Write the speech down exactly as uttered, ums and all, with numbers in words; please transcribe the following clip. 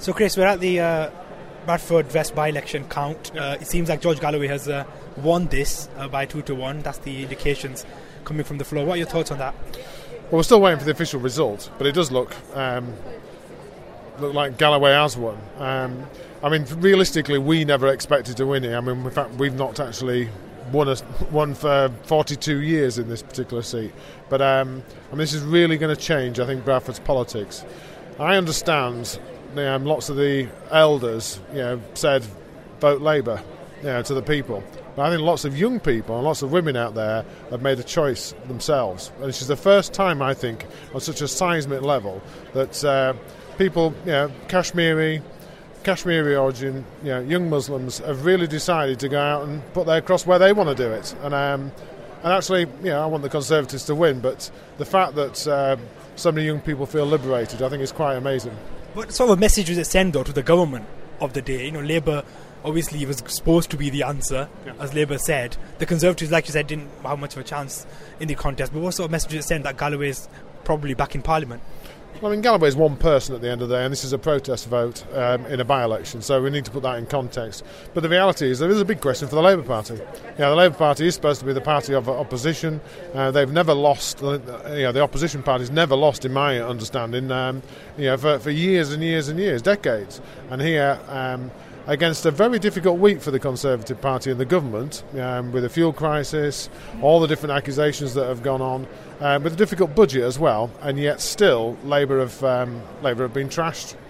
So, Chris, we're at the uh, Bradford West by-election count. Uh, it seems like George Galloway has uh, won this uh, by two to one. That's the indications coming from the floor. What are your thoughts on that? Well, we're still waiting for the official result, but it does look um, look like Galloway has won. Um, I mean, realistically, we never expected to win it. I mean, in fact, we've not actually won a, won for forty-two years in this particular seat. But um, I mean, this is really going to change, I think, Bradford's politics. I understand. Um, lots of the elders, you know, said vote Labour, you know, to the people. But I think lots of young people and lots of women out there have made a choice themselves. And this is the first time, I think, on such a seismic level that uh, people, you know, Kashmiri, Kashmiri origin, you know, young Muslims have really decided to go out and put their cross where they want to do it. And um, and actually, you know, I want the Conservatives to win, but the fact that uh, so many young people feel liberated, I think, is quite amazing. What sort of message does it send, though, to the government of the day? You know, Labour obviously was supposed to be the answer, yeah. as Labour said. The Conservatives, like you said, didn't have much of a chance in the contest. But what sort of message does it send that Galloway is probably back in Parliament? Well, I mean, Galloway is one person at the end of the day, and this is a protest vote um, in a by-election, so we need to put that in context. But the reality is there is a big question for the Labour Party. You know, the Labour Party is supposed to be the party of opposition. Uh, they've never lost, you know, the opposition party's never lost, in my understanding, um, you know, for, for years and years and years, decades. And here, um, against a very difficult week for the Conservative Party and the government, um, with the fuel crisis, all the different accusations that have gone on, um, with a difficult budget as well, and yet still Labour have um, Labour have been trashed.